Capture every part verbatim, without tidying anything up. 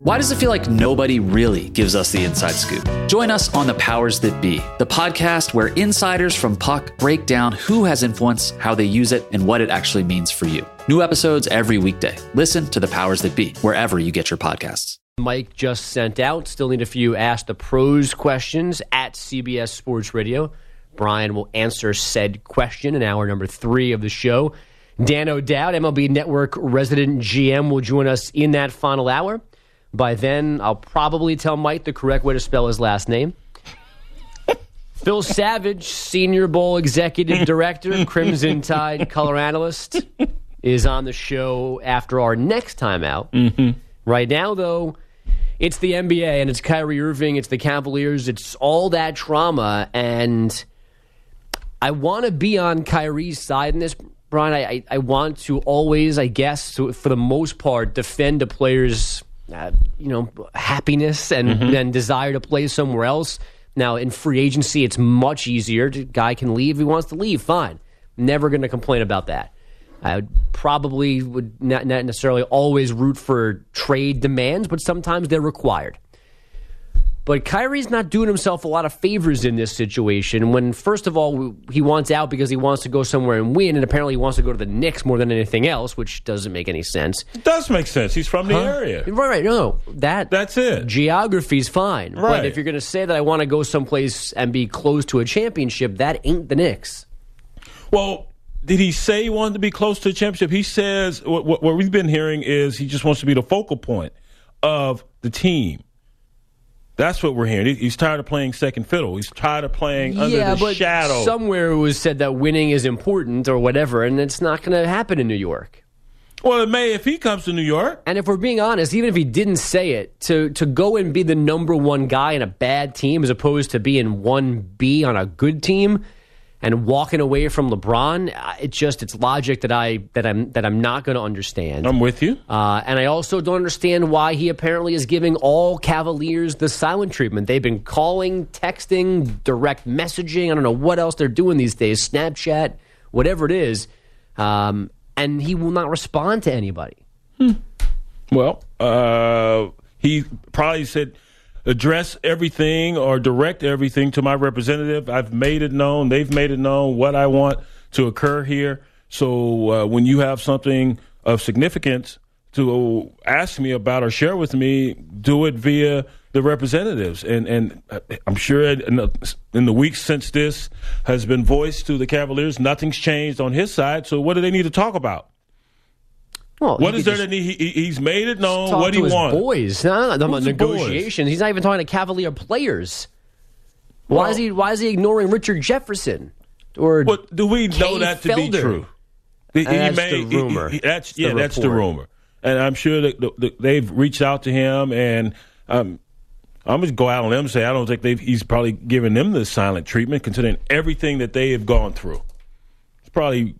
Why does it feel like nobody really gives us the inside scoop? Join us on The Powers That Be, the podcast where insiders from Puck break down who has influence, how they use it, and what it actually means for you. New episodes every weekday. Listen to The Powers That Be, wherever you get your podcasts. Mike just sent out. Still need a few Ask the Pros questions at C B S Sports Radio. Brian will answer said question in hour number three of the show. Dan O'Dowd, M L B Network resident G M, will join us in that final hour. By then, I'll probably tell Mike the correct way to spell his last name. Phil Savage, Senior Bowl Executive Director, Crimson Tide color analyst, is on the show after our next time out. Mm-hmm. Right now, though, it's the N B A, and it's Kyrie Irving, it's the Cavaliers, it's all that trauma, and I want to be on Kyrie's side in this, Brian. I, I, I want to always, I guess, to, for the most part, defend a player's Uh, you know, happiness and, mm-hmm. and desire to play somewhere else. Now, in free agency, it's much easier. The guy can leave if he wants to leave, fine. Never going to complain about that. I would probably would not, not necessarily always root for trade demands, but sometimes they're required. But Kyrie's not doing himself a lot of favors in this situation when, first of all, he wants out because he wants to go somewhere and win, and apparently he wants to go to the Knicks more than anything else, which doesn't make any sense. It does make sense. He's from the huh? area. Right, right. No, that, That's it. Geography's fine. Right. But if you're going to say that I want to go someplace and be close to a championship, that ain't the Knicks. Well, did he say he wanted to be close to a championship? He says what, what, what we've been hearing is he just wants to be the focal point of the team. That's what we're hearing. He's tired of playing second fiddle. He's tired of playing under yeah, the but shadow. Somewhere it was said that winning is important or whatever, and it's not going to happen in New York. Well, it may if he comes to New York. And if we're being honest, even if he didn't say it, to, to go and be the number one guy in a bad team as opposed to being one B on a good team and walking away from LeBron, it's just it's logic that I that I'm that I'm not going to understand. I'm with you, uh, and I also don't understand why he apparently is giving all Cavaliers the silent treatment. They've been calling, texting, direct messaging. I don't know what else they're doing these days, Snapchat, whatever it is, um, and he will not respond to anybody. Hmm. Well, uh, he probably said, address everything or direct everything to my representative. I've made it known. They've made it known what I want to occur here. So uh, when you have something of significance to ask me about or share with me, do it via the representatives. And, and I'm sure in the, in the weeks since this has been voiced to the Cavaliers, nothing's changed on his side. So what do they need to talk about? Well, what is there that he, he, he's made it known what he wants? Boys, no, no, no, negotiations. He's not even talking to Cavalier players. Why well, is he? Why is he ignoring Richard Jefferson? Or what, do we know that to Felder? be true? He, that's he made, the rumor. He, he, that's, the yeah, report. that's the rumor. And I'm sure that the, the, they've reached out to him, and um, I'm going to go out on them and say I don't think they've. He's probably giving them the silent treatment, considering everything that they have gone through. He's probably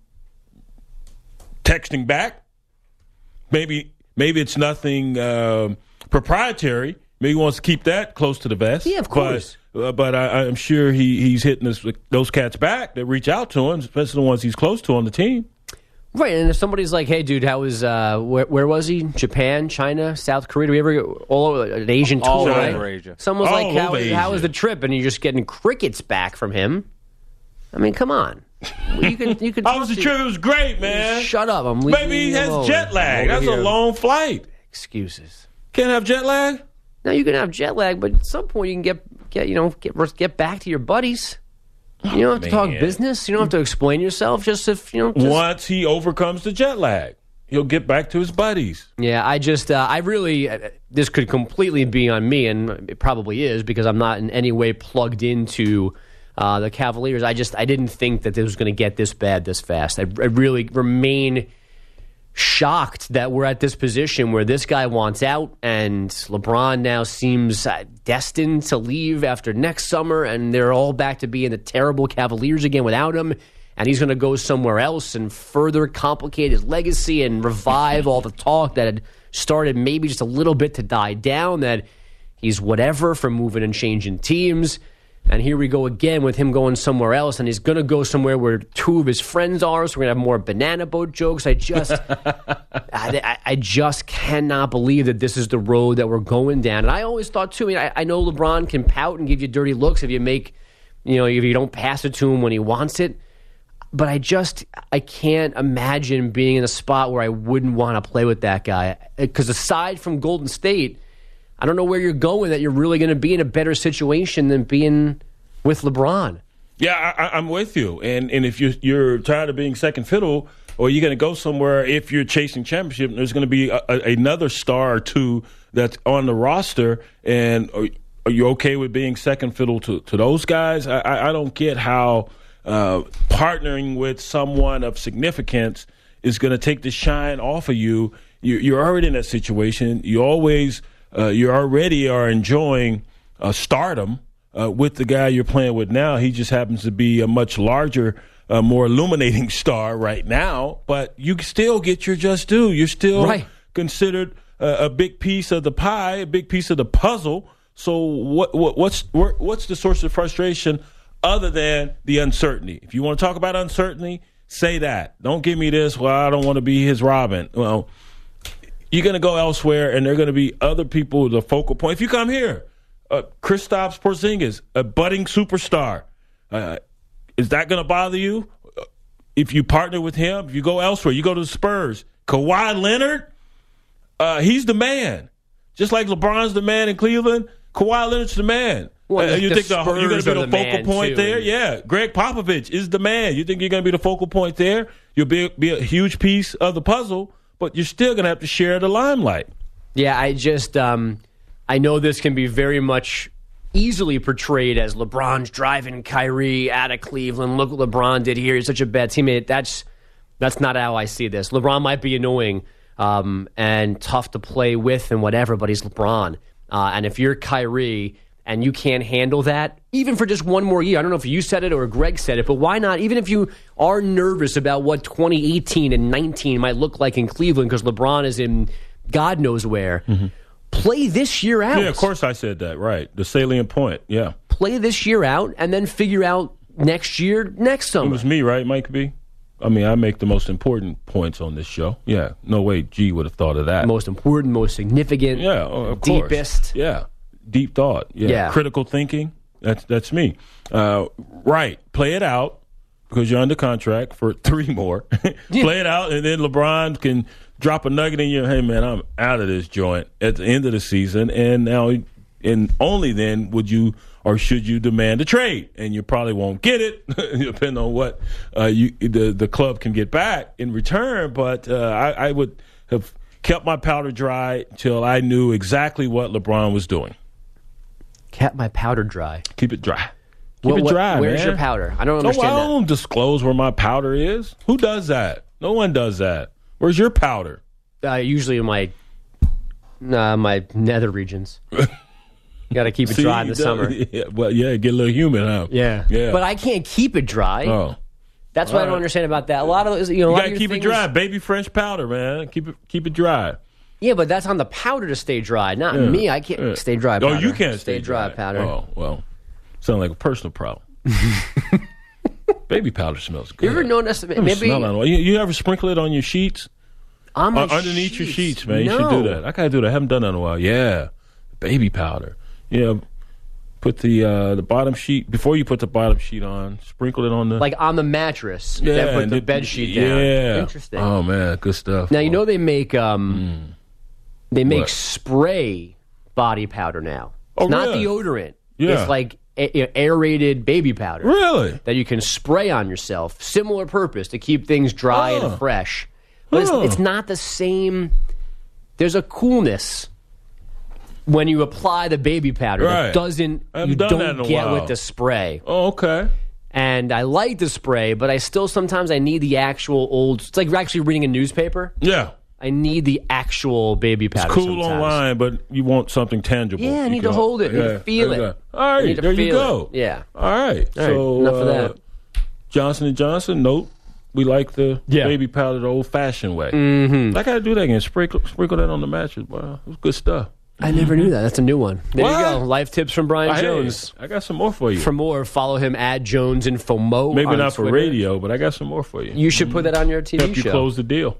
texting back. Maybe maybe it's nothing uh, proprietary. Maybe he wants to keep that close to the vest. Yeah, of course. But, uh, but I, I'm sure he, he's hitting this, those cats back that reach out to him, especially the ones he's close to on the team. Right, and if somebody's like, hey, dude, how was, uh, where, where was he? Japan, China, South Korea? Do we ever go all over an Asian all tour, over right? Asia. Someone's all like, how, Asia. how was the trip? And you're just getting crickets back from him. I mean, come on. You could, you could How was the trip? It was great, man. Shut up. I'm leaving. Maybe he has alone. jet lag. That's here. a long flight. Excuses. Can't have jet lag? No, you can have jet lag, but at some point you can get, get you know, get get back to your buddies. You don't have to Man. talk business. You don't have to explain yourself. Just if, you know. Just... Once he overcomes the jet lag, he'll get back to his buddies. Yeah, I just, uh, I really, uh, this could completely be on me, and it probably is, because I'm not in any way plugged into uh, the Cavaliers. I just, I didn't think that this was going to get this bad this fast. I, I really remain shocked that we're at this position where this guy wants out, and LeBron now seems uh, destined to leave after next summer, and they're all back to being the terrible Cavaliers again without him. And he's going to go somewhere else and further complicate his legacy and revive all the talk that had started maybe just a little bit to die down, that he's whatever for moving and changing teams. And here we go again with him going somewhere else, and he's going to go somewhere where two of his friends are, so we're going to have more banana boat jokes. I just I, I just cannot believe that this is the road that we're going down. And I always thought, too, I, mean, I, I know LeBron can pout and give you dirty looks if you make, you know, if you don't pass it to him when he wants it. But I just, I can't imagine being in a spot where I wouldn't want to play with that guy. Because aside from Golden State, I don't know where you're going that you're really going to be in a better situation than being with LeBron. Yeah, I, I'm with you. And and if you're, you're tired of being second fiddle, or you're going to go somewhere, if you're chasing championship, there's going to be a, a, another star or two that's on the roster. And are, are you okay with being second fiddle to, to those guys? I, I, I don't get how uh, partnering with someone of significance is going to take the shine off of you. you. You're already in that situation. You always... Uh, you already are enjoying uh, stardom uh, with the guy you're playing with now. He just happens to be a much larger, uh, more illuminating star right now, but you still get your just due. You're still right. considered uh, a big piece of the pie, a big piece of the puzzle. So what, what what's what's the source of frustration other than the uncertainty? If you want to talk about uncertainty, say that. Don't give me this, well, I don't want to be his Robin. Well, you're going to go elsewhere, and there are going to be other people, the focal point. If you come here, uh, Kristaps Porzingis, a budding superstar, uh, is that going to bother you? If you partner with him, if you go elsewhere, you go to the Spurs. Kawhi Leonard, uh, he's the man. Just like LeBron's the man in Cleveland, Kawhi Leonard's the man. Well, uh, you the think the, you're going to be the, the focal point too, there? and... Yeah. Greg Popovich is the man. You think you're going to be the focal point there? You'll be, be a huge piece of the puzzle, but you're still going to have to share the limelight. Yeah, I just, um, I know this can be very much easily portrayed as LeBron's driving Kyrie out of Cleveland. Look what LeBron did here. He's such a bad teammate. That's that's not how I see this. LeBron might be annoying um, and tough to play with and whatever, but he's LeBron. Uh, and if you're Kyrie and you can't handle that, even for just one more year, I don't know if you said it or Greg said it, but why not? Even if you are nervous about what twenty eighteen and nineteen might look like in Cleveland because LeBron is in God knows where, mm-hmm. play this year out. Yeah, of course I said that, right. The salient point, yeah. Play this year out and then figure out next year, next summer. It was me, right, Mike B? I mean, I make the most important points on this show. Yeah, no way G would have thought of that. Most important, most significant, yeah, of course. Deepest. Yeah, deep thought. Yeah, yeah. Critical thinking. That's that's me. Uh, right, play it out because you're under contract for three more. Yeah. Play it out, and then LeBron can drop a nugget in you. Hey, man, I'm out of this joint at the end of the season, and now, and only then would you or should you demand a trade, and you probably won't get it, depending on what uh, you the the club can get back in return. But uh, I, I would have kept my powder dry until I knew exactly what LeBron was doing. Kept my powder dry. Keep it dry. Keep well, it dry, what, where's man. your powder? I don't understand no, I don't that. disclose where my powder is. Who does that? No one does that. Where's your powder? Uh, usually in my uh, my nether regions. Got to keep it See, dry in the does, summer. Yeah, well, yeah, get a little humid, huh? Yeah, yeah. But I can't keep it dry. Oh, that's what all I don't right. understand about that. A lot of those, you know, a you lot gotta of keep things, it dry. Baby fresh powder, man. Keep it, keep it dry. Yeah, but that's on the powder to stay dry, not Yeah. me. I can't Yeah. stay dry. Powder. Oh, you can't stay, stay dry. powder. Oh, well, sound like a personal problem. Baby powder smells good. You ever notice? Never Maybe smell that. You, you ever sprinkle it on your sheets? on my Uh, underneath your sheets, man. No. You should do that. I gotta do that. I haven't done that in a while. Yeah, baby powder. Yeah, put the uh, the bottom sheet before you put the bottom sheet on. Sprinkle it on the Like on the mattress. yeah, Then put and the it- bed sheet down. Yeah, Interesting. Oh man, good stuff. Now you know they make um, they make What? spray body powder now. Oh, It's not really? deodorant. Yeah. It's like a- aerated baby powder Really? that you can spray on yourself. Similar purpose to keep things dry Huh. and fresh. But Huh. it's, it's not the same. There's a coolness when you apply the baby powder Right. that doesn't I haven't you done that in don't a get while. with the spray. Oh, okay. And I like the spray, but I still sometimes I need the actual old. It's like you're actually reading a newspaper. Yeah. I need the actual baby powder. It's cool sometimes. online, but you want something tangible. Yeah, I You need to can- hold it. I need to feel there you it. go. All I right, need to there you feel go. it. Yeah. All right. All right, so enough of uh, that. Johnson and Johnson. Note, we like the Yeah. baby powder the old-fashioned way. Mm-hmm. I got to do that again. Sprinkle, sprinkle that on the mattress. Wow, it was good stuff. I never knew that. That's a new one. There What? you go. Life tips from Brian Hey, Jones. I got some more for you. For more, follow him at Jones Infomo. Maybe on not for Twitter. radio, but I got some more for you. You should put that on your T V Help you show. close the deal.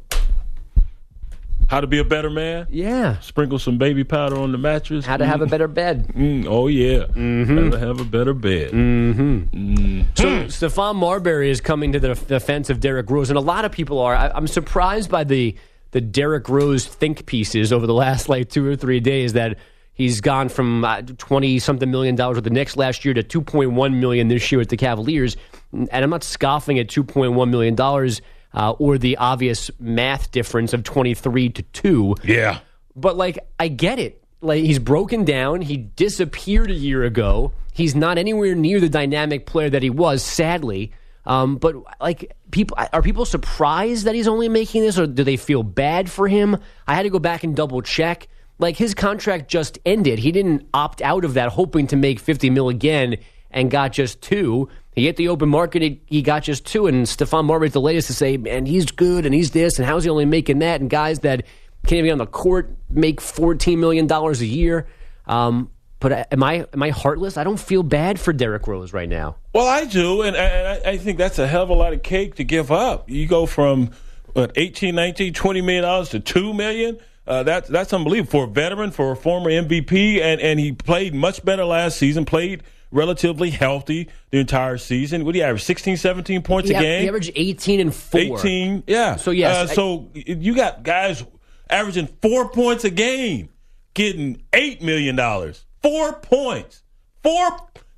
How to be a better man? Yeah. Sprinkle some baby powder on the mattress. How to have a better bed. Mm, oh, yeah. Mm-hmm. How to have a better bed. Mm-hmm. So Stephon Marbury is coming to the defense of Derrick Rose, and a lot of people are. I, I'm surprised by the the Derrick Rose think pieces over the last like two or three days that he's gone from twenty something million dollars with the Knicks last year to two point one million this year with the Cavaliers. And I'm not scoffing at two point one million dollars uh, or the obvious math difference of twenty-three to two. Yeah. But, like, I get it. Like, he's broken down. He disappeared a year ago. He's not anywhere near the dynamic player that he was, sadly. Um, but, like, people are people surprised that he's only making this, or do they feel bad for him? I had to go back and double check. Like, his contract just ended. He didn't opt out of that hoping to make fifty mil again and got just two. He hit the open market, he got just two, and Stephon Marbury's the latest to say, man, he's good, and he's this, and how's he only making that? And guys that can't even be on the court make fourteen million dollars a year. Um, but am I am I heartless? I don't feel bad for Derrick Rose right now. Well, I do, and I, I think that's a hell of a lot of cake to give up. You go from what, eighteen, nineteen, twenty million dollars to two million dollars. Uh, that's that's unbelievable for a veteran, for a former M V P, and, and he played much better last season, played relatively healthy the entire season. What do you average, sixteen, seventeen points He a game? He averaged eighteen and four. eighteen, yeah. So, yes. Uh, so you got guys averaging four points a game, getting eight million dollars. Four points. Four.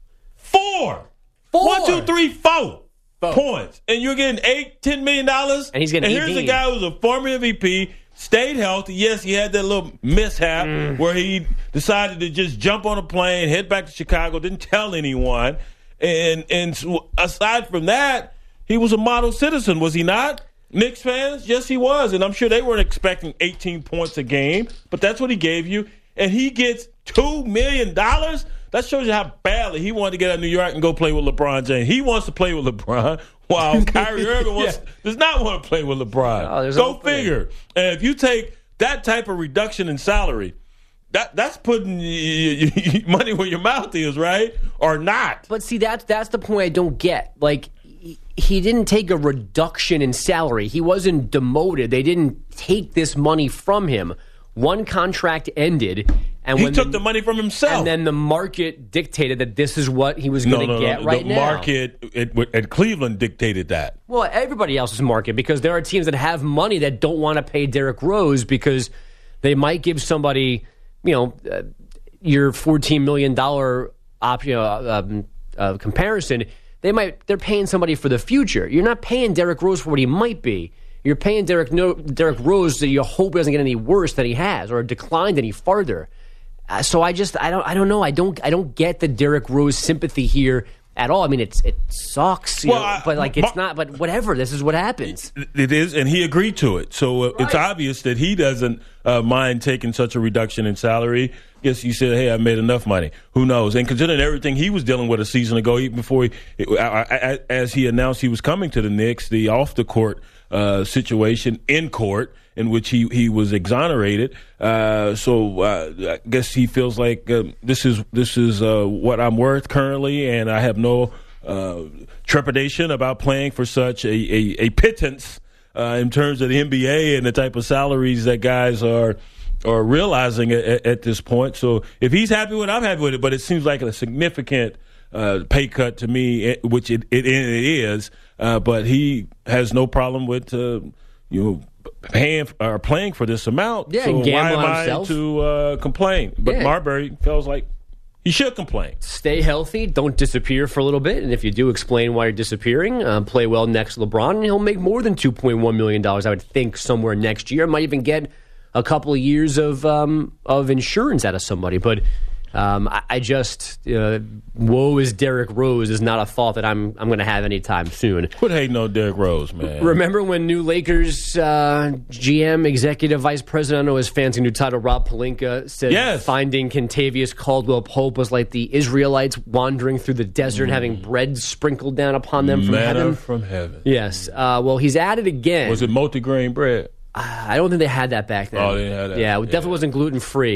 Four. Four. One, two, three, four. Four. Points. And you're getting eight, ten million dollars. And he's getting And here's eighteen. a guy who's a former M V P, stayed healthy. Yes, he had that little mishap Mm. where he decided to just jump on a plane, head back to Chicago, didn't tell anyone. And and so aside from that, he was a model citizen, was he not? Knicks fans? Yes, he was. And I'm sure they weren't expecting eighteen points a game, but that's what he gave you. And he gets two million dollars? That shows you how badly he wanted to get out of New York and go play with LeBron James. He wants to play with LeBron, while Kyrie Irving wants, Yeah. does not want to play with LeBron. Oh, there's go an opening. figure. And if you take that type of reduction in salary, that that's putting y- y- y- money where your mouth is, right? Or not. But see, that's that's the point I don't get. Like, he, he didn't take a reduction in salary. He wasn't demoted. They didn't take this money from him. One contract ended, and He when took the, money from himself. and then the market dictated that this is what he was going to no, no, get no. right the now. market at, at Cleveland dictated that. Well, everybody else's market, because there are teams that have money that don't want to pay Derrick Rose because they might give somebody, you know, uh, your fourteen million dollars op, you know, um, uh, comparison. They might they're paying somebody for the future. You're not paying Derrick Rose for what he might be. You're paying Derrick no, Derrick Rose that you hope doesn't get any worse than he has or declined any farther. Uh, so I just I don't I don't know I don't I don't get the Derrick Rose sympathy here at all. I mean, it's it sucks, you Well, know, I- but like it's my- not. But whatever, this is what happens. It is, and he agreed to it. So uh, it's Right. obvious that he doesn't uh, mind taking such a reduction in salary. Yes, he said, "Hey, I made enough money." Who knows? And considering everything he was dealing with a season ago, even before he, I, I, as he announced he was coming to the Knicks, the off the court uh, situation in court in which he, he was exonerated. Uh, so uh, I guess he feels like uh, this is this is uh, what I'm worth currently, and I have no uh, trepidation about playing for such a, a, a pittance uh, in terms of the N B A and the type of salaries that guys are are realizing at, at this point. So if he's happy with it, I'm happy with it. But it seems like a significant uh, pay cut to me, which it, it, it is. Uh, but he has no problem with uh, you know paying or playing for this amount. Yeah, so and gamble why am on I himself. to uh, complain? But Yeah. Marbury feels like he should complain. Stay healthy. Don't disappear for a little bit. And if you do, explain why you're disappearing. Uh, play well next to LeBron, and he'll make more than two point one million dollars, I would think, somewhere next year. Might even get a couple of years of um, of insurance out of somebody. But um, I, I just, uh, woe is Derrick Rose is not a thought that I'm I'm going to have anytime soon. Quit hating on Derrick Rose, man. Remember when new Lakers uh, G M, executive vice president, I don't know his fancy new title, Rob Pelinka, said Yes. finding Kentavious Caldwell-Pope was like the Israelites wandering through the desert, having bread sprinkled down upon them from Manna heaven. from heaven. Yes. Uh, well, he's at it again. Was it multigrain bread? I don't think they had that back then. Oh, they didn't have that. Yeah, it definitely Yeah. wasn't gluten-free.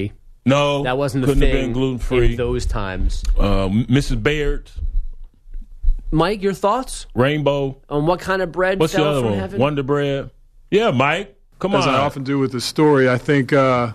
No, that wasn't the couldn't thing have been gluten-free. in those times. Um, Missus Baird, Mike, your thoughts Rainbow. on what kind of bread What's fell the other from one? heaven? Wonder Bread. Yeah, Mike. Come As on. I often do with this story, I think uh,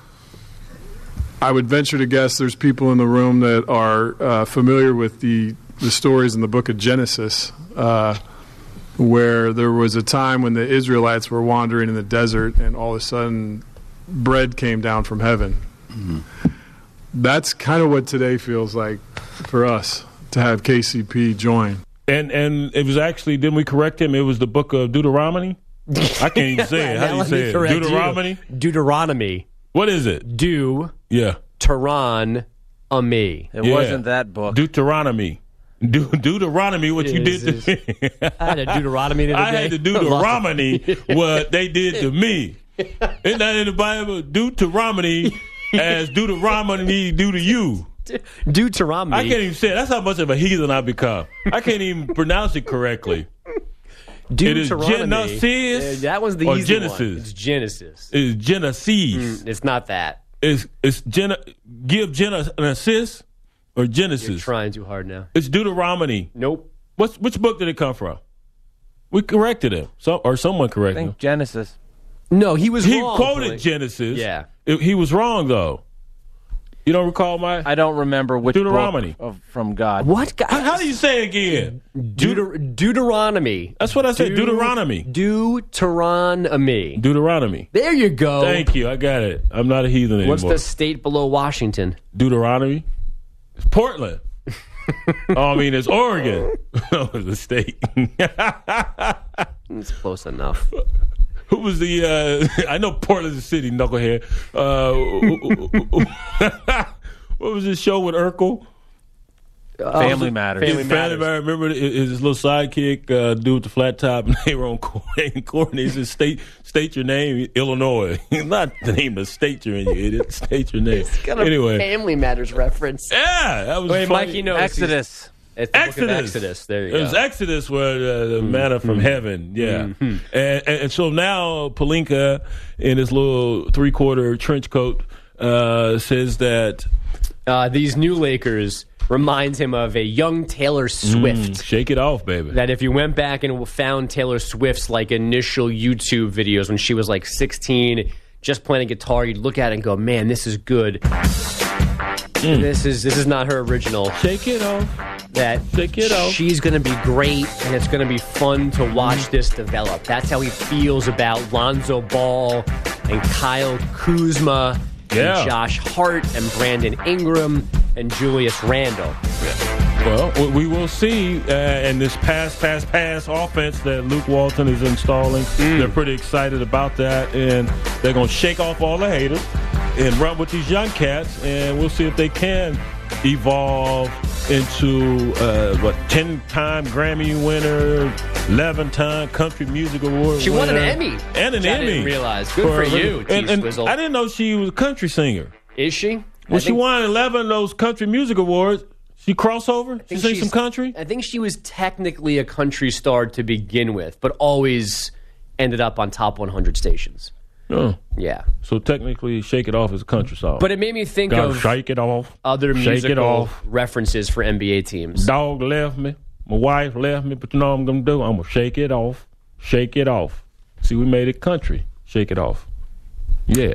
I would venture to guess there's people in the room that are uh, familiar with the, the stories in the book of Genesis, uh, where there was a time when the Israelites were wandering in the desert and all of a sudden bread came down from heaven. Mm-hmm. That's kind of what today feels like for us to have K C P join. And and it was actually, didn't we correct him? It was the book of Deuteronomy? I can't even say it. How do you say it? Deuteronomy? You. Deuteronomy. What is it? Do. Yeah. Tehran. A me. It yeah. wasn't that book. Deuteronomy. De- Deuteronomy, what It you is, did to me. I had a Deuteronomy the other I day. had to Deuteronomy what they did to me. Isn't that in the Bible? Deuteronomy as Deuteronomy do to you. Deuteronomy. I can't even say it. That's how much of a heathen I become. I can't even pronounce it correctly. Deuteronomy. It is Genesis. Yeah, that was the or easy Genesis. one. It's Genesis. It's Genesis. Mm, it's not that. It's it's Gen- give Jenna an assist or Genesis. You're trying too hard now. It's Deuteronomy. Nope. What's which book did it come from? We corrected him, so or someone I corrected him. think Genesis. No, he was He wrong. quoted Blake. Genesis. Yeah. It- he was wrong though. You don't recall my I don't remember which Deuteronomy. book of, from God. What? Guys? How, how do you say it again? Deuter- Deuteronomy. That's what I said. Deut- Deuteronomy. Deuteronomy. Deuterononomy. There you go. Thank you. I got it. I'm not a heathen What's anymore. the state below Washington? Deuteronomy. It's Portland. Oh, I mean, it's Oregon. Oh, it's a state. It's close enough. Who was the? Uh, I know Portland's a city, knucklehead. Uh, what was this show with Urkel? Family Matters. Family His Matters. Matters. Remember his, his little sidekick, uh, dude with the flat top, and they were on court. court and he said, "State, state your name, Illinois." Not the name of the state you're in, you idiot. State your name. Got a Anyway, Family Matters reference. yeah, that was Wait, funny. Mikey knows. Exodus. It's the Exodus. Book of Exodus. There you It was go. Exodus where uh, the manna from heaven. Yeah. Mm-hmm. And, and, and so now Pelinka in his little three quarter trench coat uh, says that Uh, these new Lakers reminds him of a young Taylor Swift. mm, shake it off, baby. That if you went back and found Taylor Swift's like initial YouTube videos when she was like sixteen, just playing a guitar, you'd look at it and go, "Man, this is good." This is this is not her original. Shake it off. That Shake it off. she's going to be great, and it's going to be fun to watch this develop. That's how he feels about Lonzo Ball and Kyle Kuzma Yeah. and Josh Hart and Brandon Ingram and Julius Randle. Well, we- we will see uh, in this pass, pass, pass offense that Luke Walton is installing. They're pretty excited about that, and they're going to shake off all the haters and run with these young cats, and we'll see if they can evolve into uh, what ten-time Grammy winner, eleven-time Country Music Award She winner. won an Emmy. And an Which I Emmy. didn't realize. Good for you, and, T. and Swizzle. I didn't know she was a country singer. Is she? When I she think- won eleven of those Country Music Awards, she crossover? She think sang she's- some country? I think she was technically a country star to begin with, but always ended up on top one hundred stations. Oh. Yeah. So technically, Shake It Off is a country song. But it made me think Gotta of shake it off. other Shake it musical off. references for N B A teams. Dog left me. My wife left me. But you know what I'm going to do? I'm going to shake it off. Shake it off. See, we made it country. Shake it off. Yeah.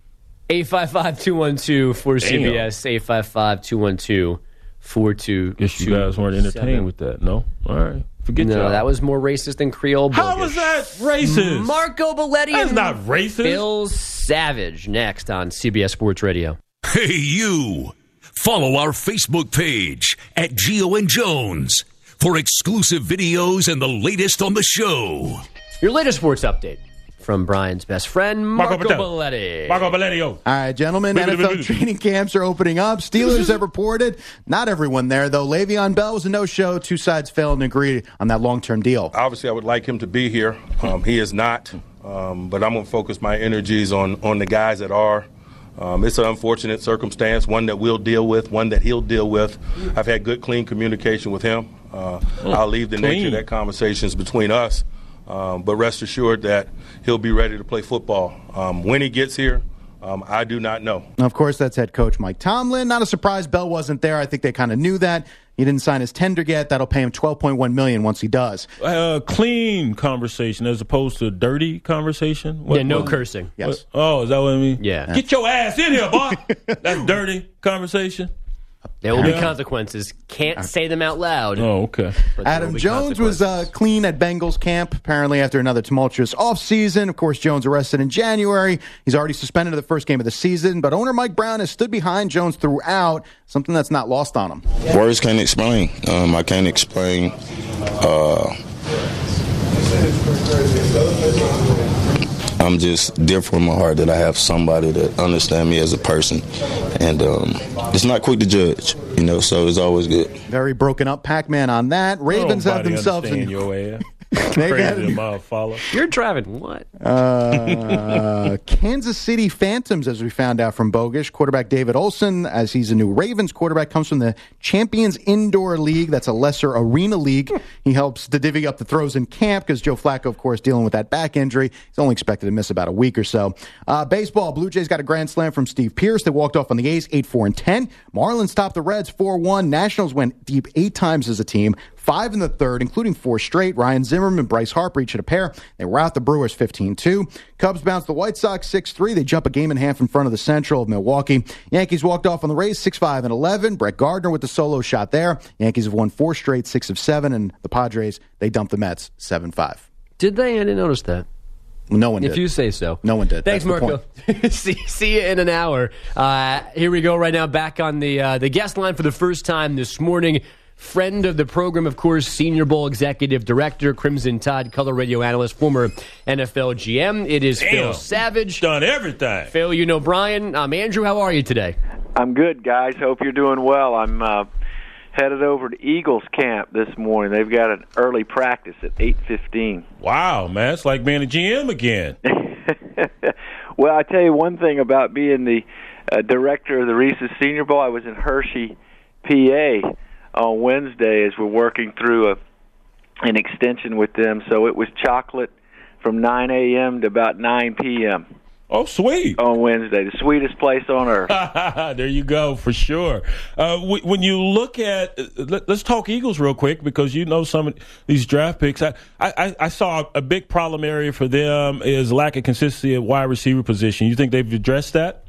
eight five five, two one two, four C B S, eight five five, two one two, four two two Guess you guys weren't entertained with that, no? All right. Forget No, y'all. that was more racist than Creole How bogus. was that racist? Marco Belletti That's and not racist. Bill Savage next on C B S Sports Radio. Hey, you! Follow our Facebook page at Geo and Jones for exclusive videos and the latest on the show. Your latest sports update from Brian's best friend, Marco, Marco Belletti. Marco Belletti. All right, gentlemen, N F L training camps are opening up. Steelers have reported. Not everyone there, though. Le'Veon Bell was a no-show. Two sides failed to agree on that long-term deal. Obviously, I would like him to be here. Um, he is not, um, but I'm going to focus my energies on, on the guys that are. Um, it's an unfortunate circumstance, one that we'll deal with, one that he'll deal with. I've had good, clean communication with him. Uh, I'll leave the clean. nature of that conversations between us. Um, but rest assured that he'll be ready to play football. Um, when he gets here, Um, I do not know. Of course, that's head coach Mike Tomlin. Not a surprise Bell wasn't there. I think they kind of knew that. He didn't sign his tender yet. That'll pay him twelve point one million dollars once he does. Uh, clean conversation as opposed to dirty conversation? What, yeah, no what, cursing. Yes. What, oh, is that what I mean? Yeah. Get your ass in here, boy. That's dirty conversation. There will be Yeah. consequences. Can't say them out loud. Oh, okay. but there Adam will be Jones was uh, consequences. clean at Bengals camp, apparently after another tumultuous offseason. Of course, Jones arrested in January. He's already suspended at the first game of the season, but owner Mike Brown has stood behind Jones throughout, something that's not lost on him. Words can't explain. Um, I can't explain. Uh, I'm just dear from my heart that I have somebody that understands me as a person, and um, it's not quick to judge, you know. So it's always good. Very broken up Pac-Man on that. Ravens have Nobody themselves understand in. your ass. They've had Crazy a- mother follow. You're driving what? Uh, Kansas City Phantoms, as we found out from Bogish. Quarterback David Olson, as he's a new Ravens quarterback, comes from the Champions Indoor League. That's a lesser arena league. He helps to divvy up the throws in camp because Joe Flacco, of course, dealing with that back injury. He's only expected to miss about a week or so. Uh, baseball, Blue Jays got a grand slam from Steve Pearce. They walked off on the A's eight four and ten. Marlins topped the Reds four one. Nationals went deep eight times as a team. Five in the third, including four straight. Ryan Zimmerman and Bryce Harper each hit a pair. They were out the Brewers fifteen two. Cubs bounced the White Sox six three. They jump a game and a half in front of the Central of Milwaukee. Yankees walked off on the Rays six five and eleven. Brett Gardner with the solo shot there. Yankees have won four straight, six of seven. And the Padres, they dumped the Mets seven five. Did they? I didn't notice that. No one did. If you say so. No one did. Thanks, That's the Marco. see, see you in an hour. Uh, here we go right now, back on the uh, the guest line for the first time this morning. Friend of the program, of course, Senior Bowl Executive Director, Crimson Tide Color Radio Analyst, former N F L G M. It is Damn. Phil Savage. Done everything. Phil, you know Brian. Um, Andrew, how are you today? I'm good, guys. Hope you're doing well. I'm uh, headed over to Eagles camp this morning. They've got an early practice at eight fifteen. Wow, man. It's like being a G M again. Well, I tell you one thing about being the uh, director of the Reese's Senior Bowl. I was in Hershey, P A on Wednesday as we're working through a an extension with them. So it was chocolate from nine a.m. to about nine p.m. Oh, sweet. on Wednesday, the sweetest place on earth. There you go, for sure. Uh, w- when you look at, uh, let, let's talk Eagles real quick because you know some of these draft picks. I, I, I saw a big problem area for them is lack of consistency at wide receiver position. You think they've addressed that?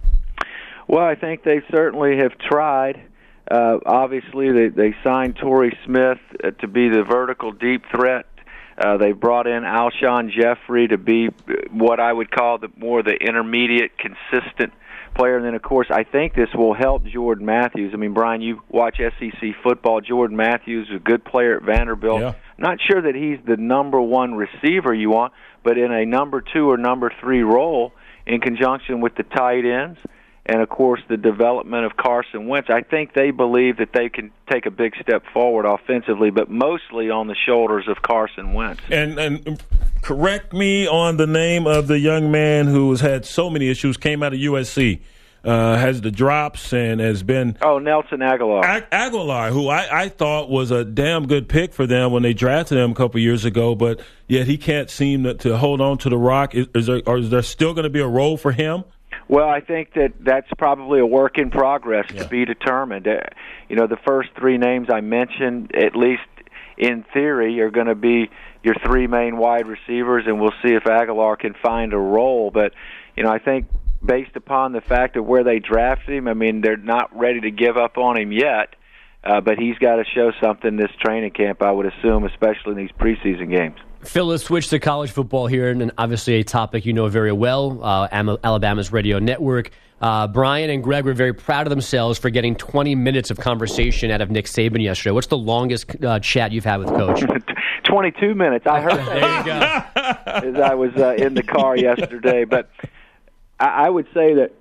Well, I think they certainly have tried. Uh, obviously, they, they signed Torrey Smith uh, to be the vertical deep threat. Uh, they brought in Alshon Jeffrey to be what I would call the more the intermediate, consistent player. And then, of course, I think this will help Jordan Matthews. I mean, Brian, you watch S E C football. Jordan Matthews is a good player at Vanderbilt. Yeah. Not sure that he's the number one receiver you want, but in a number two or number three role in conjunction with the tight ends, and, of course, the development of Carson Wentz, I think they believe that they can take a big step forward offensively, but mostly on the shoulders of Carson Wentz. And, and correct me on the name of the young man who has had so many issues, came out of U S C, uh, has the drops and has been Oh, Nelson Aguilar. Ag- Aguilar, who I, I thought was a damn good pick for them when they drafted him a couple years ago, but yet he can't seem to, to hold on to the rock. Is, is there, or is there still going to be a role for him? Well, I think that that's probably a work in progress Yeah. to be determined. Uh, you know, the first three names I mentioned, at least in theory, are going to be your three main wide receivers, and we'll see if Aguilar can find a role. But, you know, I think based upon the fact of where they drafted him, I mean, they're not ready to give up on him yet, uh, but he's got to show something this training camp, I would assume, especially in these preseason games. Phil, let's switch to college football here, and obviously a topic you know very well, uh, Alabama's radio network. Uh, Brian and Greg were very proud of themselves for getting twenty minutes of conversation out of Nick Saban yesterday. What's the longest uh, chat you've had with Coach? twenty-two minutes. I heard There you go. as I was uh, in the car yesterday. But I, I would say that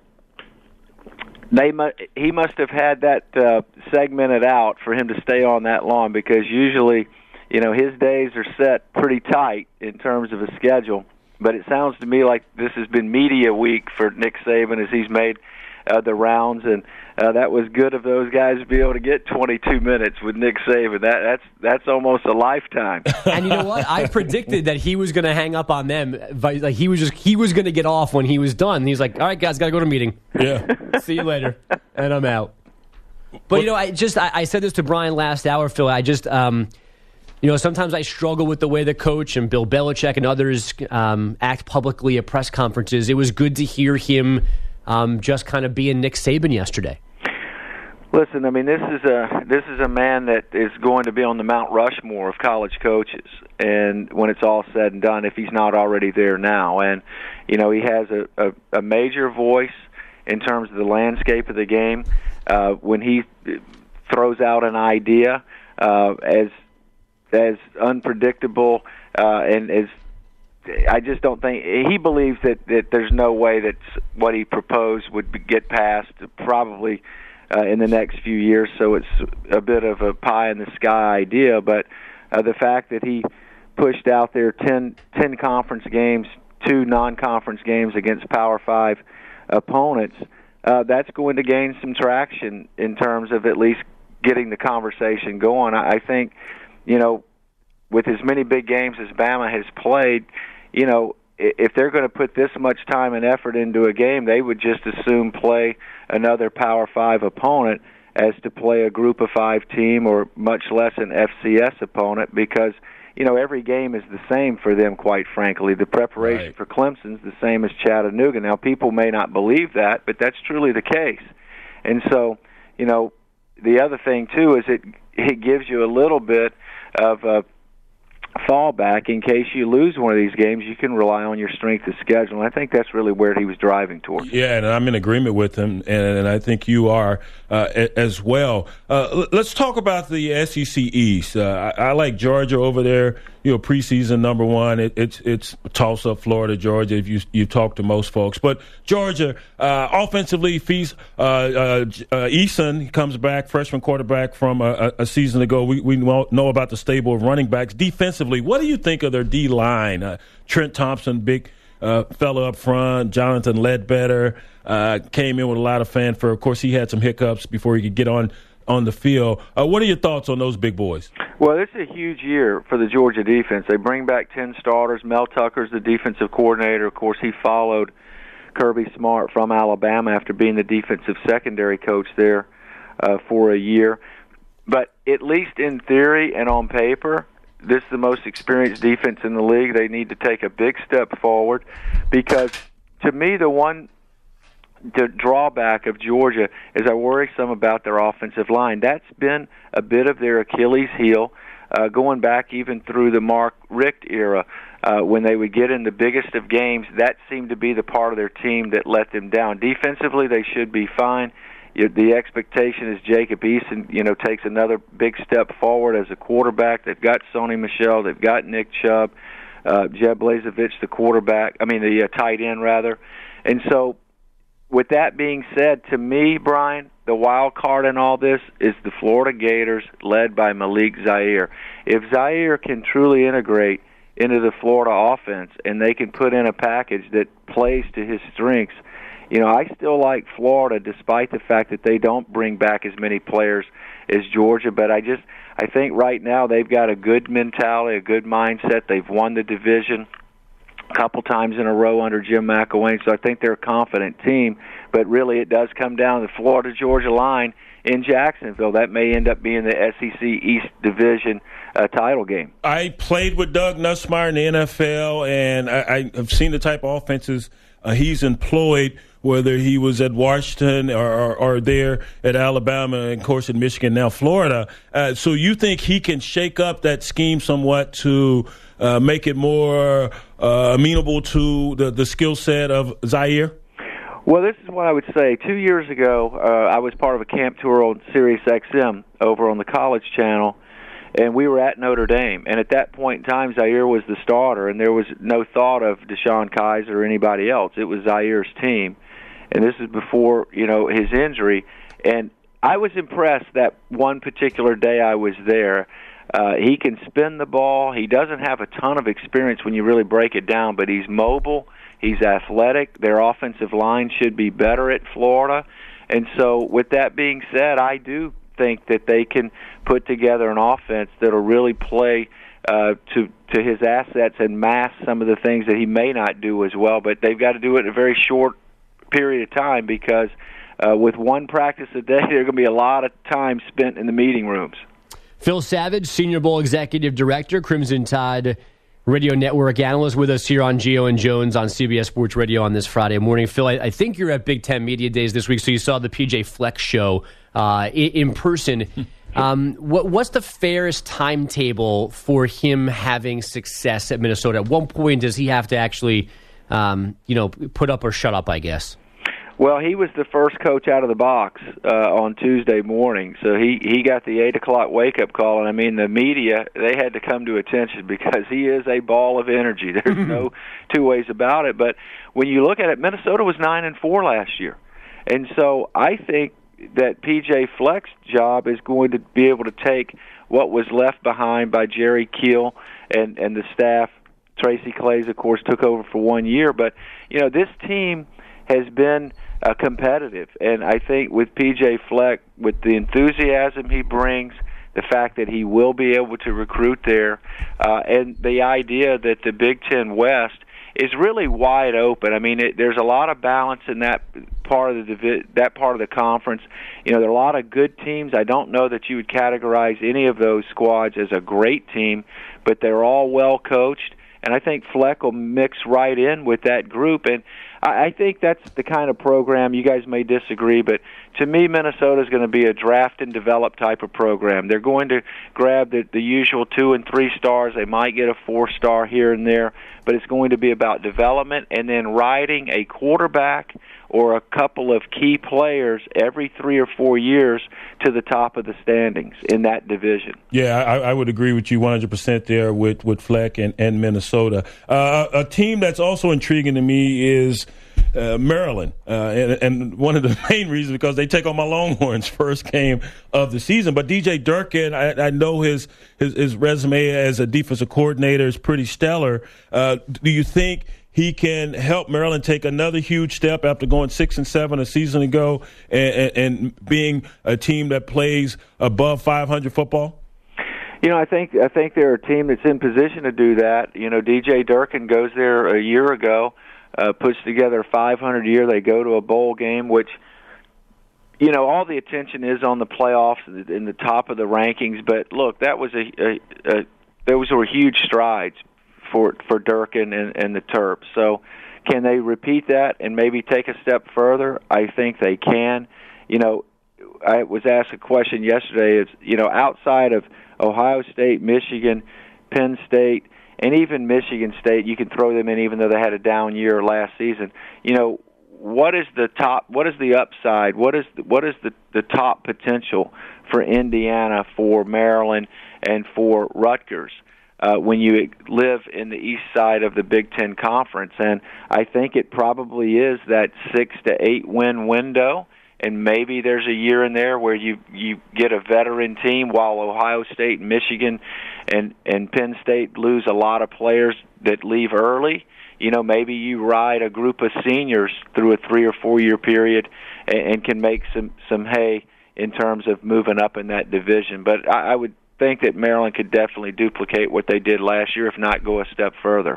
they mu- he must have had that uh, segmented out for him to stay on that long, because usually, you know, his days are set pretty tight in terms of his schedule. But it sounds to me like this has been media week for Nick Saban as he's made uh, the rounds, and uh, that was good of those guys to be able to get twenty-two minutes with Nick Saban. That that's that's almost a lifetime. And you know what? I predicted that he was going to hang up on them. Like he was just he was going to get off when he was done. He's like, "All right, guys, got to go to a meeting. Yeah, see you later," and I'm out. But you know, I just I, I said this to Brian last hour, Phil. I just um, you know, sometimes I struggle with the way the coach and Bill Belichick and others um, act publicly at press conferences. It was good to hear him um, just kind of being Nick Saban yesterday. Listen, I mean, this is a this is a man that is going to be on the Mount Rushmore of college coaches, and when it's all said and done, if he's not already there now, and you know, he has a, a, a major voice in terms of the landscape of the game. Uh, when he throws out an idea uh, as as unpredictable uh, and as I just don't think he believes that, that there's no way that what he proposed would be, get passed probably uh, in the next few years. So it's a bit of a pie in the sky idea. But uh, the fact that he pushed out there ten, ten conference games, two non-conference games against Power Five opponents, uh, that's going to gain some traction in terms of at least getting the conversation going. I, I think, you know, with as many big games as Bama has played, you know, if they're going to put this much time and effort into a game, they would just as soon play another Power Five opponent as to play a Group of Five team or much less an F C S opponent, because, you know, every game is the same for them, quite frankly. The preparation right. for Clemson's the same as Chattanooga. Now, people may not believe that, but that's truly the case. And so, you know, the other thing, too, is it it gives you a little bit of a fallback in case you lose one of these games. You can rely on your strength of schedule, and I think that's really where he was driving toward. Yeah, and I'm in agreement with him, and, and I think you are uh, as well. Uh, let's talk about the S E C East. Uh, I, I like Georgia over there. You know, preseason number one. It, it's it's toss up Florida, Georgia. If you you talk to most folks, but Georgia uh, offensively, fees. Uh, uh, uh, Eason comes back, freshman quarterback from a, a season ago. We we know about the stable of running backs. Defensively, what do you think of their D line? Uh, Trent Thompson, big uh, fella up front. Jonathan Ledbetter uh, came in with a lot of fanfare. Of course, he had some hiccups before he could get on. on the field. Uh, what are your thoughts on those big boys? Well, it's a huge year for the Georgia defense. They bring back ten starters. Mel Tucker's the defensive coordinator. Of course, he followed Kirby Smart from Alabama after being the defensive secondary coach there uh, for a year. But at least in theory and on paper, this is the most experienced defense in the league. They need to take a big step forward because, to me, the one the drawback of Georgia is I worry some about their offensive line. That's been a bit of their Achilles heel, uh, going back even through the Mark Richt era. Uh, when they would get in the biggest of games, that seemed to be the part of their team that let them down. Defensively, they should be fine. You, the expectation is Jacob Eason, you know, takes another big step forward as a quarterback. They've got Sony Michel. They've got Nick Chubb, uh, Jeb Blazevich, the quarterback. I mean, the uh, tight end, rather. And so, with that being said, to me, Brian, the wild card in all this is the Florida Gators led by Malik Zaire. If Zaire can truly integrate into the Florida offense and they can put in a package that plays to his strengths, you know, I still like Florida despite the fact that they don't bring back as many players as Georgia. But I just, I think right now they've got a good mentality, a good mindset. They've won the division a couple times in a row under Jim McElwain, so I think they're a confident team. But really, it does come down to the Florida-Georgia line in Jacksonville. That may end up being the S E C East Division uh, title game. I played with Doug Nussmeier in the N F L, and I, I have seen the type of offenses uh, he's employed, whether he was at Washington or, or, or there at Alabama and, of course, in Michigan, now Florida. Uh, so you think he can shake up that scheme somewhat to uh, make it more uh, amenable to the, the skill set of Zaire? Well, this is what I would say. Two years ago, uh, I was part of a camp tour on Sirius X M over on the College Channel, and we were at Notre Dame. And at that point in time, Zaire was the starter, and there was no thought of Deshaun Kaiser or anybody else. It was Zaire's team. And this is before, you know, his injury. And I was impressed that one particular day I was there. Uh, he can spin the ball. He doesn't have a ton of experience when you really break it down, but he's mobile. He's athletic. Their offensive line should be better at Florida. And so with that being said, I do think that they can put together an offense that will really play uh, to to his assets and mask some of the things that he may not do as well. But they've got to do it in a very short period of time because uh, with one practice a day, there's going to be a lot of time spent in the meeting rooms. Phil Savage, Senior Bowl Executive Director, Crimson Tide Radio Network analyst, with us here on Gio and Jones on C B S Sports Radio on this Friday morning. Phil, I, I think you're at Big Ten Media Days this week, so you saw the P J Fleck show uh, in, in person. Um, what, what's the fairest timetable for him having success at Minnesota? At what point does he have to actually, um, you know, put up or shut up, I guess? Well, he was the first coach out of the box uh, on Tuesday morning, so he, he got the eight o'clock wake-up call, and I mean, the media, they had to come to attention because he is a ball of energy. There's no two ways about it, but when you look at it, Minnesota was nine and four last year, and so I think that P J Fleck's job is going to be able to take what was left behind by Jerry Keel and, and the staff. Tracy Claeys, of course, took over for one year, but, you know, this team has been uh, competitive, and I think with P J Fleck, with the enthusiasm he brings, the fact that he will be able to recruit there, uh, and the idea that the Big Ten West is really wide open. I mean, it, there's a lot of balance in that part of the divi- that part of the conference. You know, there are a lot of good teams. I don't know that you would categorize any of those squads as a great team, but they're all well coached, and I think Fleck will mix right in with that group. And I think that's the kind of program, you guys may disagree, but to me, Minnesota is going to be a draft and develop type of program. They're going to grab the, the usual two and three stars. They might get a four star here and there, but it's going to be about development and then riding a quarterback or a couple of key players every three or four years to the top of the standings in that division. Yeah, I, I would agree with you one hundred percent there with, with Fleck and, and Minnesota. Uh, a team that's also intriguing to me is uh, Maryland, uh, and, and one of the main reasons because they take on my Longhorns first game of the season. But D J Durkin, I, I know his, his his resume as a defensive coordinator is pretty stellar. Uh, do you think he can help Maryland take another huge step after going six and seven a season ago and, and, and being a team that plays above five hundred football? You know, I think I think they're a team that's in position to do that. You know, D J Durkin goes there a year ago, uh, puts together five hundred a year. They go to a bowl game, which, you know, all the attention is on the playoffs in the top of the rankings. But look, that was a, a, a those were huge strides for for Durkin and, and the Terps. So can they repeat that and maybe take a step further? I think they can. You know, I was asked a question yesterday, is, you know, outside of Ohio State, Michigan, Penn State, and even Michigan State, you can throw them in even though they had a down year last season. You know, what is the top, what is the upside, what is the, what is the, the top potential for Indiana, for Maryland, and for Rutgers? Uh, when you live in the east side of the Big Ten Conference. And I think it probably is that six to eight win window, and maybe there's a year in there where you, you get a veteran team while Ohio State, Michigan, and, and Penn State lose a lot of players that leave early. You know, maybe you ride a group of seniors through a three- or four-year period and, and can make some, some hay in terms of moving up in that division. But I, I would think that Maryland could definitely duplicate what they did last year, if not go a step further.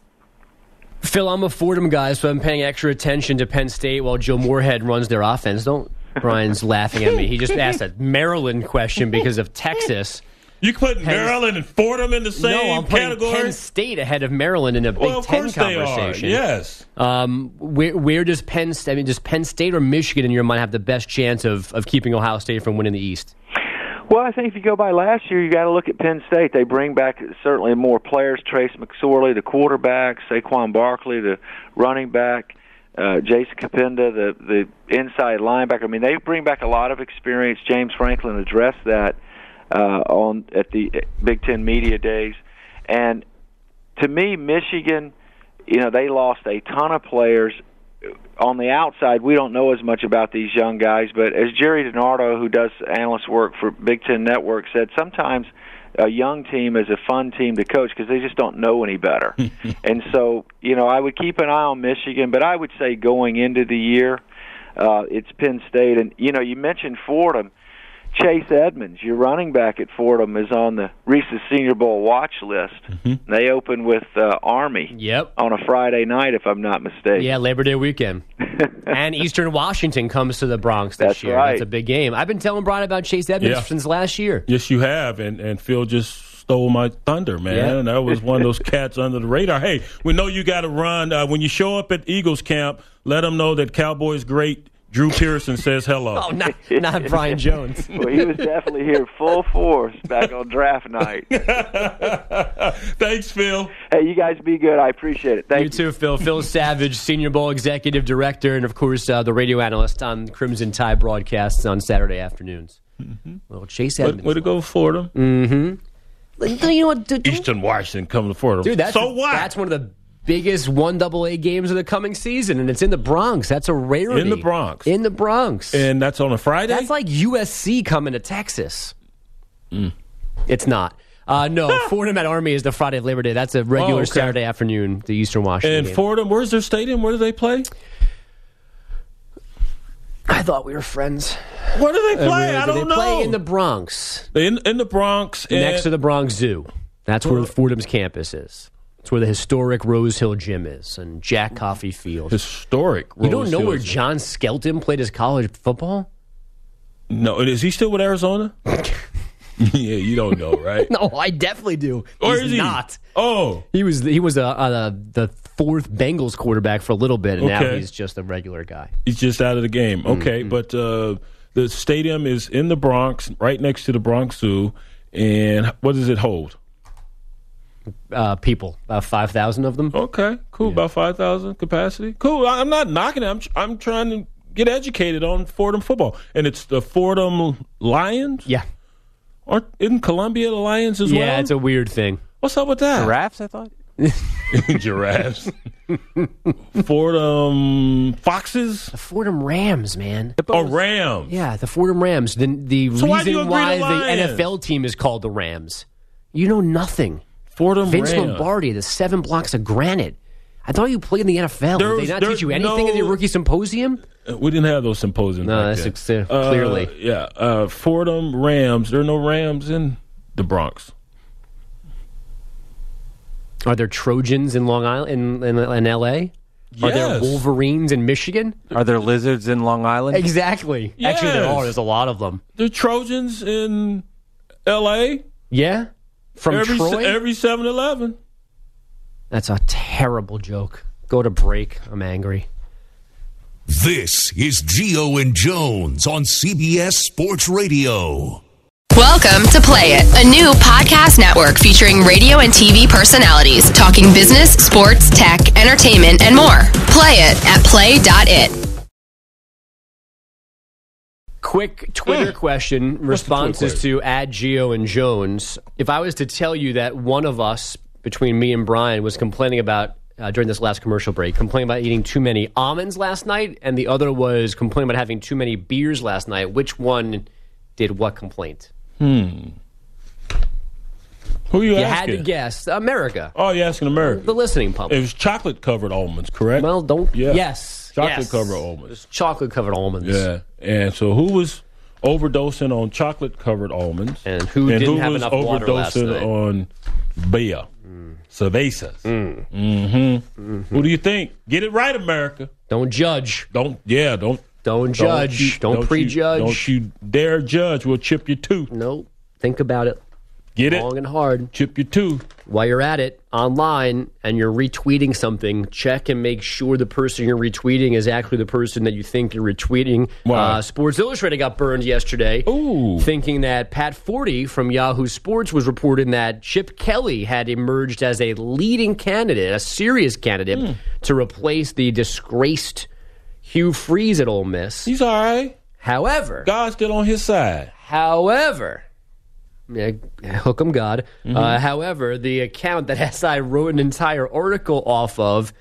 Phil, I'm a Fordham guy, so I'm paying extra attention to Penn State while Joe Moorhead runs their offense. Don't Brian's laughing at me. He just asked a Maryland question because of Texas. You put Penn, Maryland and Fordham in the same no, I'm putting category? Penn State ahead of Maryland in a Big well, of Ten course conversation. They are. Yes. Um, where, where does Penn State? I mean, does Penn State or Michigan in your mind have the best chance of of keeping Ohio State from winning the East? Well, I think if you go by last year, you got to look at Penn State. They bring back certainly more players: Trace McSorley, the quarterback; Saquon Barkley, the running back; uh, Jason Kapinda, the the inside linebacker. I mean, they bring back a lot of experience. James Franklin addressed that uh, on at the Big Ten Media Days, and to me, Michigan, you know, they lost a ton of players. On the outside, we don't know as much about these young guys, but as Jerry DiNardo, who does analyst work for Big Ten Network, said, sometimes a young team is a fun team to coach because they just don't know any better. And so, you know, I would keep an eye on Michigan, but I would say going into the year, uh, it's Penn State. And, you know, you mentioned Fordham. Chase Edmonds, your running back at Fordham, is on the Reese's Senior Bowl watch list. Mm-hmm. They open with uh, Army yep. on a Friday night, if I'm not mistaken. Yeah, Labor Day weekend. And Eastern Washington comes to the Bronx this That's year. Right. That's a big game. I've been telling Brian about Chase Edmonds yeah. since last year. Yes, you have. And, and Phil just stole my thunder, man. Yeah. That was one of those cats under the radar. Hey, we know you got to run. Uh, when you show up at Eagles camp, let them know that Cowboys great Drew Pearson says hello. Oh, not, not Brian Jones. Well, he was definitely here full force back on draft night. Thanks, Phil. Hey, you guys be good. I appreciate it. Thank you. You too, Phil. Phil Savage, Senior Bowl Executive Director, and, of course, uh, the radio analyst on Crimson Tide broadcasts on Saturday afternoons. Mm-hmm. Well, Chase Edmonds. Way to go, Fordham. Mm-hmm. You know what? Dude, Eastern Washington coming to Fordham. Dude, that's, so what? That's one of the biggest one double A games of the coming season, and it's in the Bronx. That's a rarity. In the Bronx. In the Bronx. And that's on a Friday? That's like U S C coming to Texas. Mm. It's not. Uh, no, Fordham at Army is the Friday of Labor Day. That's a regular oh, okay. Saturday afternoon, the Eastern Washington And game. Fordham, where's their stadium? Where do they play? I thought we were friends. Where do they play? Uh, I don't they know. They play in the Bronx. In, in the Bronx. And next to the Bronx Zoo. That's where Fordham's campus is. It's where the historic Rose Hill Gym is and Jack Coffey Field. Historic Rose You don't know Hill where Gym. John Skelton played his college football? No. Is he still with Arizona? Yeah, you don't know, right? No, I definitely do. Or He's is he? not. Oh. He was he was a, a, the fourth Bengals quarterback for a little bit, and now Okay. he's just a regular guy. He's just out of the game. Okay, Mm-hmm. but uh, the stadium is in the Bronx, right next to the Bronx Zoo. And what does it hold? Uh, people, about five thousand of them. Okay, cool. Yeah. About five thousand capacity. Cool. I- I'm not knocking it. I'm, I'm trying to get educated on Fordham football. And it's the Fordham Lions? Yeah. Aren't, isn't Columbia the Lions as yeah, well? Yeah, it's a weird thing. What's up with that? Giraffes, I thought. Giraffes. Fordham Foxes? The Fordham Rams, man. Oh, Rams. Yeah, the Fordham Rams. The, the So why do you reason agree why to the Lions? N F L team is called the Rams. You know nothing. Fordham Vince Rams. Lombardi, the seven blocks of granite. I thought you played in the N F L. There Did was- they not there- teach you anything no- in your rookie symposium? We didn't have those symposiums. No, back that's then. ex- uh, clearly. Uh, yeah. Uh, Fordham Rams. There are no Rams in the Bronx. Are there Trojans in Long Island, in, in, in L A? Are there Yes. Wolverines in Michigan? Are there lizards in Long Island? Exactly. Actually, there Yes. are. There's a lot of them. The Trojans in L A. Yeah? From every, Troy? Every seven eleven. That's a terrible joke. Go to break. I'm angry. This is Gio and Jones on C B S Sports Radio. Welcome to Play It, a new podcast network featuring radio and T V personalities talking business, sports, tech, entertainment, and more. Play it at play dot it. Quick Twitter Mm. question, Twitter responses question? to add Gio and Jones. If I was to tell you that one of us, between me and Brian, was complaining about, uh, during this last commercial break, complaining about eating too many almonds last night, and the other was complaining about having too many beers last night, which one did what complaint? Hmm. Who are you, You asking? had to guess. America. Oh, you're asking America. The listening public. It was chocolate-covered almonds, correct? Well, don't. Yeah. Yes. Chocolate-covered yes. almonds. Chocolate-covered almonds. Yeah. And so who was overdosing on chocolate-covered almonds? And who and didn't who have was enough water last overdosing night? on beer? Mm. Cervezas. Mm. Mm-hmm. Mm-hmm. Who do you think? Get it right, America. Don't judge. Don't, yeah, don't. Don't judge. you- Don't, you- prejudge. don't you dare judge. We'll chip your tooth. Nope. Think about it. Get it? Long and hard. Chip your tooth. While you're at it, online, and you're retweeting something, check and make sure the person you're retweeting is actually the person that you think you're retweeting. Wow. Uh, Sports Illustrated got burned yesterday, Ooh. thinking that Pat Forty from Yahoo Sports was reporting that Chip Kelly had emerged as a leading candidate, a serious candidate, Mm. to replace the disgraced Hugh Freeze at Ole Miss. He's all right. However, God's still on his side. However, yeah, hook 'em God. Mm-hmm. Uh, however, the account that S I wrote an entire article off of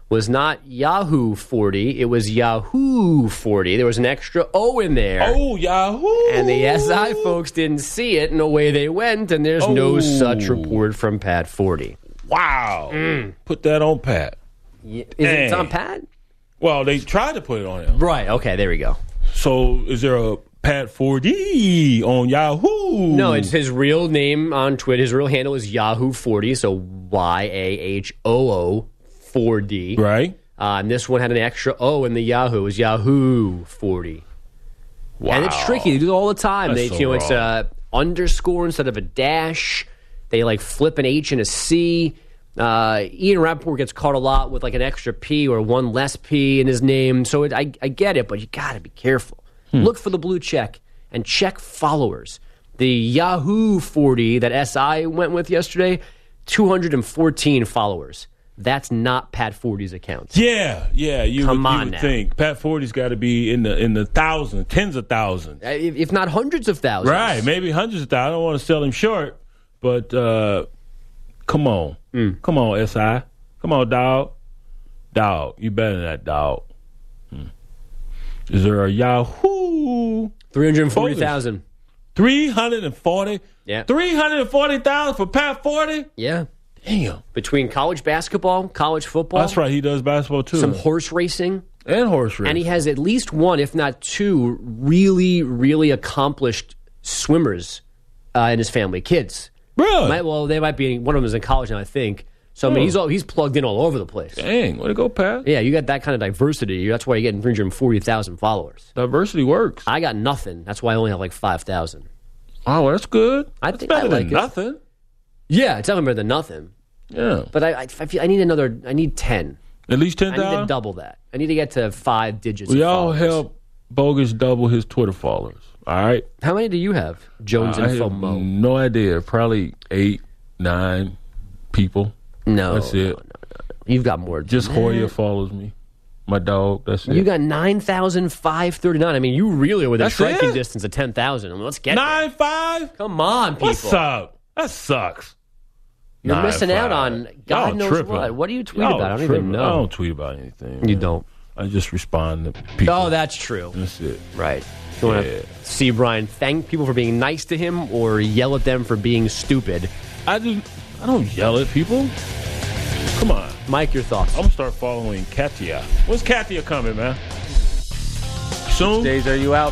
was not Yahoo forty. It was Yahoo forty. There was an extra O in there. Oh, Yahoo! And the S I folks didn't see it, and away they went, and there's oh. no such report from Pat forty. Wow. Mm. Put that on Pat. Yeah. Is it on Pat? Well, they tried to put it on him. Right, okay, there we go. So is there a Pat forty on Yahoo? No, it's his real name on Twitter. His real handle is Yahoo forty, so Y A H O O four D. Right. Uh, and this one had an extra O in the Yahoo. It was Yahoo forty. Wow. And it's tricky. They do it all the time. That's They, so you know, wrong. it's a underscore instead of a dash. They like flip an H and a C. Uh, Ian Rappaport gets caught a lot with like an extra P or one less P in his name. So it, I, I get it, but you got to be careful. Hmm. Look for the blue check and check followers. The Yahoo forty that S I went with yesterday, two hundred fourteen followers. That's not Pat forty's account. Yeah, yeah. You Come would, you on would now. think Pat forty's got to be in the in the thousands, tens of thousands, if, if not hundreds of thousands. Right, maybe hundreds of thousands. I don't want to sell him short, but uh, come on, mm. come on, S I, come on, dog, dog. You better than that, dog. Hmm. Is there a Yahoo? Three hundred forty thousand. Three hundred and forty. Yeah. Three hundred and forty thousand for Pat forty. Yeah. Damn. Between college basketball, college football. That's right. He does basketball too. Some horse racing. And horse racing. And he has at least one, if not two, really, really accomplished swimmers uh, in his family. Kids. Really? Might, well, they might be. One of them is in college now, I think. So I mean, Oh. he's all, he's plugged in all over the place. Dang. Way to go, Pat. Yeah, you got that kind of diversity. That's why you're getting three hundred forty thousand followers. Diversity works. I got nothing. That's why I only have like five thousand. Oh, well, that's good. I that's think better I like than it. nothing. Yeah, it's definitely better than nothing. Yeah. But I, I, I feel I need another. I need ten. At least ten I need to thousand? double that. I need to get to five digits. We of all followers. help Bogus double his Twitter followers. All right? How many do you have, Jones I and have Fomo? no idea. Probably eight, nine people. No. That's it. No, no, no, no. You've got more. than Just that. Hoya follows me. My dog. That's it. You got nine thousand five hundred thirty-nine. I mean, you really are within That's striking it? distance of ten thousand. I mean, let's get Nine there. five? Come on, people. What's up? That sucks. You're Nine, missing out five. on God Y'all knows tripping. what. What do you tweet Y'all about? I don't tripping. even know. I don't tweet about anything. You man. don't. I just respond to people. Oh, that's true. That's it. Right. You want Yeah. to see Brian thank people for being nice to him or yell at them for being stupid? I do. I don't yell at people. Come on. Mike, your thoughts? I'm going to start following Katia. When's Katia coming, man? Soon? Which days are you out?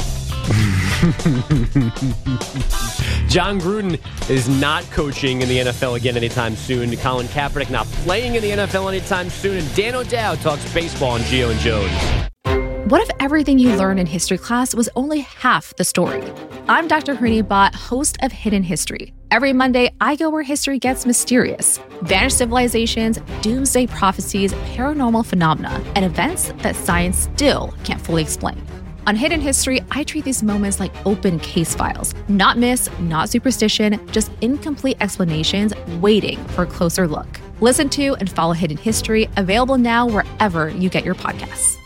John Gruden is not coaching in the N F L again anytime soon. Colin Kaepernick not playing in the N F L anytime soon. And Dan O'Dowd talks baseball on Gio and Jones. What if everything you learned in history class was only half the story? I'm Doctor Hrini Bhatt, host of Hidden History. Every Monday, I go where history gets mysterious. Vanished civilizations, doomsday prophecies, paranormal phenomena, and events that science still can't fully explain. On Hidden History, I treat these moments like open case files. Not myths, not superstition, just incomplete explanations waiting for a closer look. Listen to and follow Hidden History, available now wherever you get your podcasts.